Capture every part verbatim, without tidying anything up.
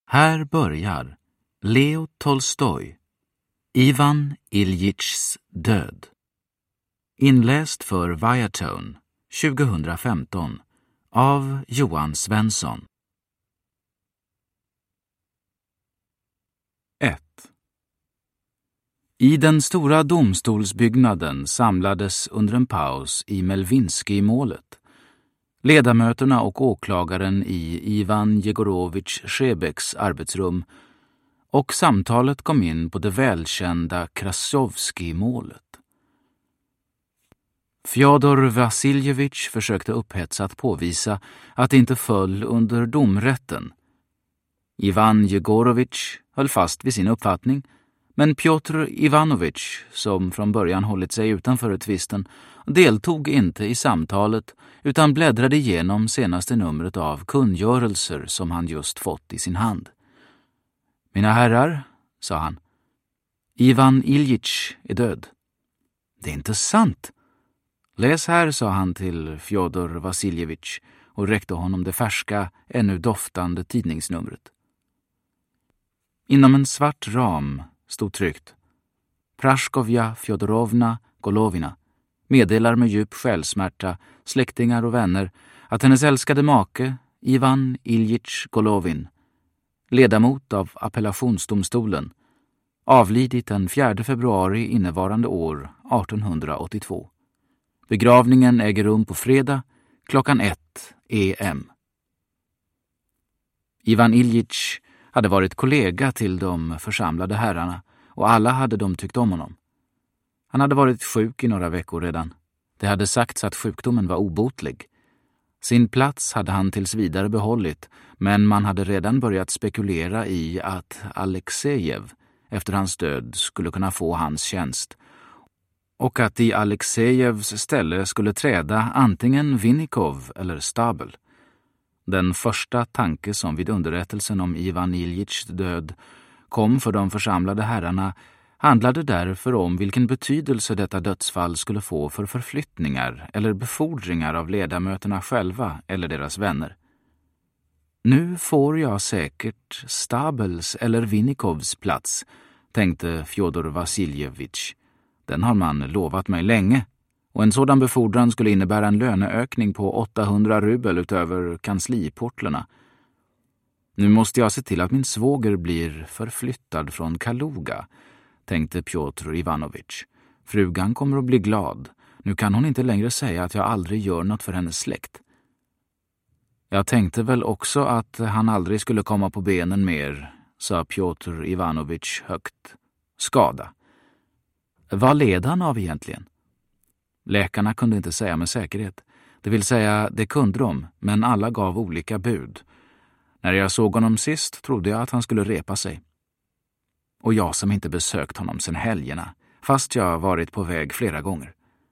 Här börjar Leo Tolstoj, Ivan Iljitjs död. Inläst för Viatone tjugohundrafemton av Johan Svensson. ett. I den stora domstolsbyggnaden samlades under en paus i Melvinski-målet. Ledamöterna och åklagaren i Ivan Jegorovich Shebeks arbetsrum, och samtalet kom in på det välkända Krasovski-målet. Fjodor Vasiljevich försökte upphetsat påvisa att det inte föll under domrätten. Ivan Jegorovich höll fast vid sin uppfattning, men Piotr Ivanovich, som från början hållit sig utanför tvisten, deltog inte i samtalet utan bläddrade igenom senaste numret av kungörelser som han just fått i sin hand. Mina herrar, sa han, Ivan Iljitj är död. Det är inte sant. Läs här, sa han till Fjodor Vasiljevich och räckte honom det färska, ännu doftande tidningsnumret. Inom en svart ram stod tryckt: Praskovja Fjodorovna Golovina meddelar med djup själsmärta släktingar och vänner att hennes älskade make Ivan Iljitj Golovin, ledamot av appellationsdomstolen, avlidit den fjärde februari innevarande år artonhundraåttiotvå. Begravningen äger rum på fredag klockan ett e m. Ivan Iljitj hade varit kollega till de församlade herrarna och alla hade de tyckt om honom. Han hade varit sjuk i några veckor redan. Det hade sagts att sjukdomen var obotlig. Sin plats hade han tills vidare behållit, men man hade redan börjat spekulera i att Alexejev efter hans död skulle kunna få hans tjänst och att i Alexejevs ställe skulle träda antingen Vinnikov eller Stabel. Den första tanke som vid underrättelsen om Ivan Iljitjs död kom för de församlade herrarna handlade därför om vilken betydelse detta dödsfall skulle få för förflyttningar eller befordringar av ledamöterna själva eller deras vänner. Nu får jag säkert Stabels eller Vinnikovs plats, tänkte Fjodor Vasiljevich. Den har man lovat mig länge, och en sådan befordran skulle innebära en löneökning på åttahundra rubel utöver kansliportlerna. Nu måste jag se till att min svåger blir förflyttad från Kaluga, tänkte Piotr Ivanovich. Frugan kommer att bli glad. Nu kan hon inte längre säga att jag aldrig gör något för hennes släkt. Jag tänkte väl också att han aldrig skulle komma på benen mer, sa Piotr Ivanovich högt. Skada. Vad led han av egentligen? Läkarna kunde inte säga med säkerhet. Det vill säga, det kunde de, men alla gav olika bud. När jag såg honom sist trodde jag att han skulle repa sig. Och jag som inte besökt honom sedan helgerna, fast jag varit på väg flera gånger.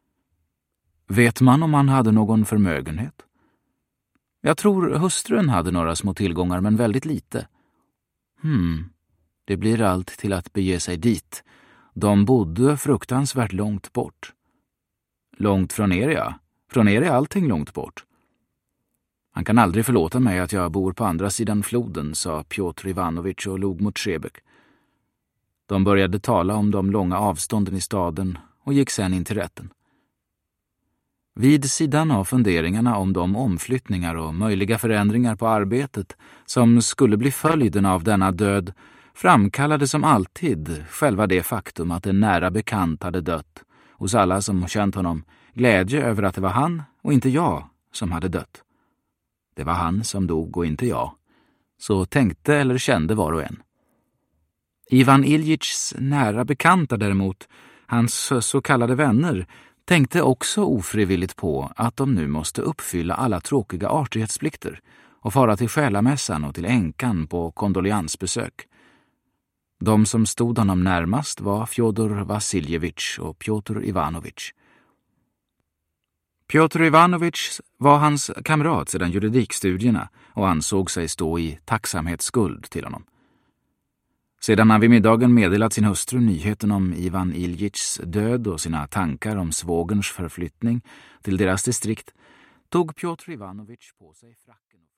Vet man om han hade någon förmögenhet? Jag tror hustrun hade några små tillgångar, men väldigt lite. Hmm, det blir allt till att bege sig dit. De bodde fruktansvärt långt bort. Långt från er, ja. Från er är allting långt bort. Han kan aldrig förlåta mig att jag bor på andra sidan floden, sa Piotr Ivanovich och log mot Shebek. De började tala om de långa avstånden i staden och gick sedan in till rätten. Vid sidan av funderingarna om de omflyttningar och möjliga förändringar på arbetet som skulle bli följden av denna död framkallade som alltid själva det faktum att en nära bekant hade dött hos alla som känt honom glädje över att det var han och inte jag som hade dött. Det var han som dog och inte jag. Så tänkte eller kände var och en. Ivan Iljitjs nära bekanta däremot, hans så kallade vänner, tänkte också ofrivilligt på att de nu måste uppfylla alla tråkiga artighetsplikter och fara till själamässan och till änkan på kondoliansbesök. De som stod honom närmast var Fjodor Vasiljevich och Piotr Ivanovich. Piotr Ivanovich var hans kamrat sedan juridikstudierna och ansåg sig stå i tacksamhetsskuld till honom. Sedan han vid middagen meddelat sin hustru nyheten om Ivan Iljitjs död och sina tankar om svågerns förflyttning till deras distrikt, tog Piotr Ivanovich på sig fracken.